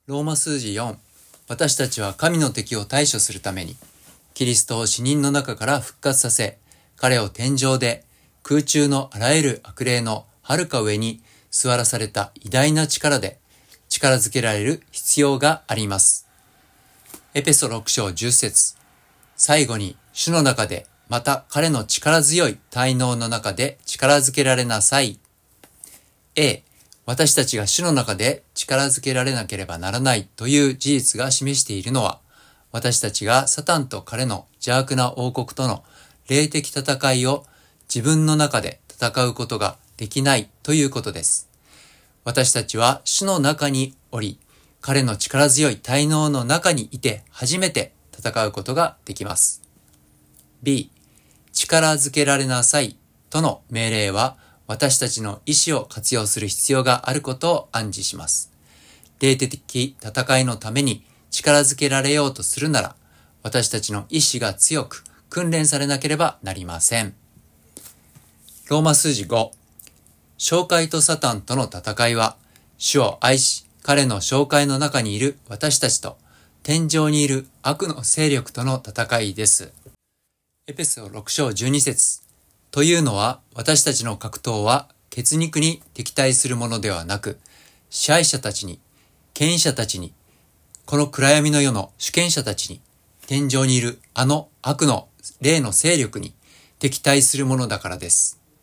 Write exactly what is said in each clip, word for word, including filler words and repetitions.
ローマ数字よん、私たちは神の敵を対処するために、キリストを死人の中から復活させ、彼を天上で空中のあらゆる悪霊の遥か上に座らされた偉大な力で力づけられる必要があります。エペソろく章じゅっ節、最後に主の中でまた彼の力強い大能の中で力づけられなさい。A、私たちが主の中で力づけられなければならないという事実が示しているのは、私たちがサタンと彼の邪悪な王国との霊的戦いを自分の中で戦うことができないということです。私たちは主の中におり、彼の力強い大能の中にいて初めて戦うことができます。B、力づけられなさいとの命令は、私たちの意志を活用する必要があることを暗示します。霊的戦いのために力づけられようとするなら、私たちの意志が強く訓練されなければなりません。ローマ数字ご、紹介とサタンとの戦いは、主を愛し、彼の紹介の中にいる私たちと、天上にいる悪の勢力との戦いです。エペソろく章じゅうに節、というのは、私たちの格闘は血肉に敵対するものではなく、支配者たちに、権威者たちに、この暗闇の世の主権者たちに、天上にいるあの悪の霊の勢力に敵対するものだからです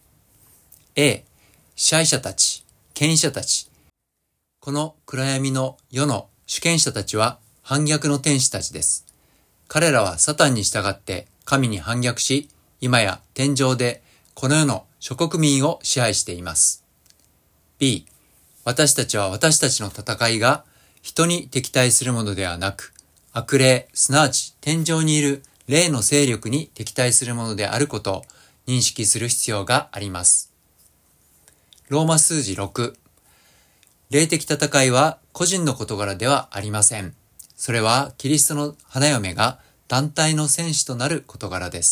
。A、支配者たち、権威者たち。この暗闇の世の主権者たちは反逆の天使たちです。彼らはサタンに従って神に反逆し、今や天上でこの世の諸国民を支配しています。B、私たちは私たちの戦いが人に敵対するものではなく、悪霊、すなわち天上にいる霊の勢力に敵対するものであることを認識する必要があります。ローマ数字ろく、霊的戦いは個人の事柄ではありません。それはキリストの花嫁が団体の戦士となる事柄です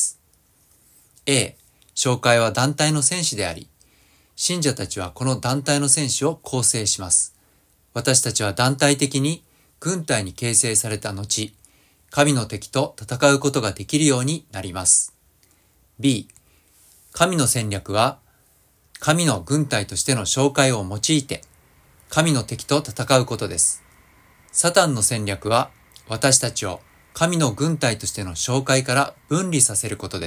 。A、紹介は団体の戦士であり、信者たちはこの団体の戦士を構成します。私たちは団体的に軍隊に形成された後、神の敵と戦うことができるようになります。B、神の戦略は、神の軍隊としての紹介を用いて、神の敵と戦うことです。サタンの戦略は、私たちを神の軍隊としての紹介から分離させることです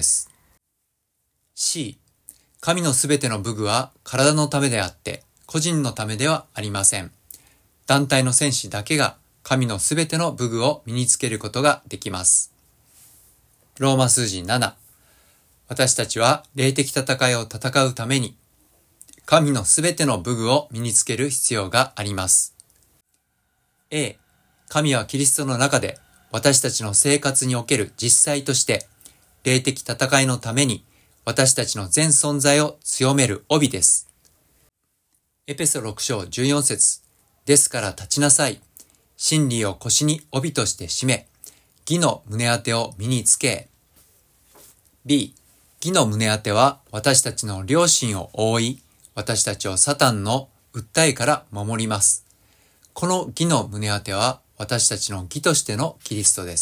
。C、神のすべての武具は体のためであって、個人のためではありません。団体の戦士だけが神のすべての武具を身につけることができます。ローマ数字なな、私たちは霊的戦いを戦うために、神のすべての武具を身につける必要があります。A、神はキリストの中で私たちの生活における実際として、霊的戦いのために私たちの全存在を強める帯です。エペソろく章じゅうよん節、ですから立ちなさい。真理を腰に帯として締め、義の胸当てを身につけ。B、義の胸当ては私たちの良心を覆い、私たちをサタンの訴えから守ります。この義の胸当ては私たちの義としてのキリストです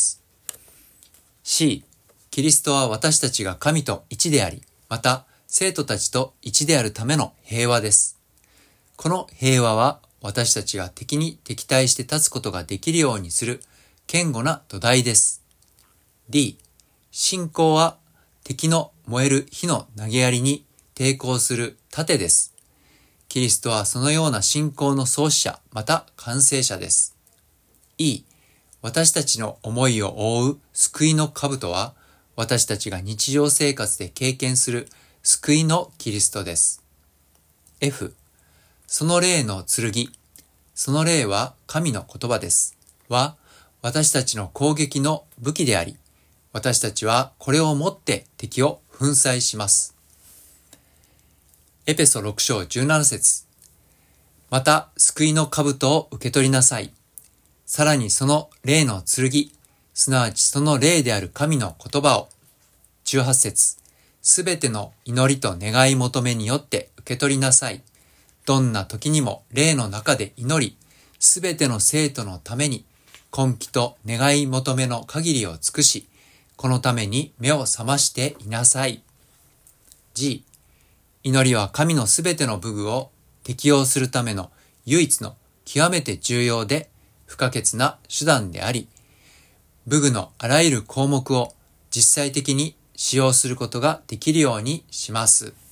。C、キリストは私たちが神と一であり、また生徒たちと一であるための平和です。この平和は私たちが敵に敵対して立つことができるようにする堅固な土台です。D、信仰は敵の燃える火の投げやりに抵抗する盾です。キリストはそのような信仰の創始者、また完成者です。E、私たちの思いを覆う救いの兜は、私たちが日常生活で経験する救いのキリストです。F、その霊の剣、その霊は神の言葉です。は、私たちの攻撃の武器であり、私たちはこれをもって敵を粉砕します。エペソろく章じゅうなな節、また救いの兜を受け取りなさい。さらにその霊の剣、すなわちその霊である神の言葉を。じゅうはち節、すべての祈りと願い求めによって受け取りなさい。どんな時にも霊の中で祈り、 すべての生徒のために根気と願い求めの限りを尽くし、このために目を覚ましていなさい。G、祈りは神のすべての武具を適用するための唯一の極めて重要で不可欠な手段であり、武具のあらゆる項目を実際的に使用することができるようにします。